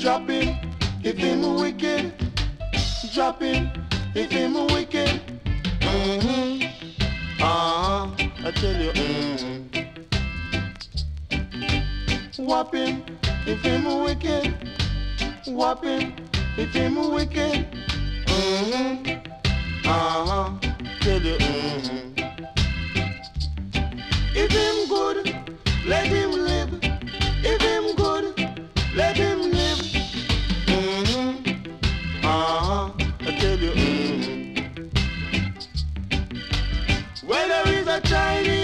Drop him if him wicked. Drop him if him wicked. I tell you. Whop him if him wicked. Whop him if him wicked. Tell you. If him good, let him live. If him good, let him live. I tell you. Whether he's a Chinese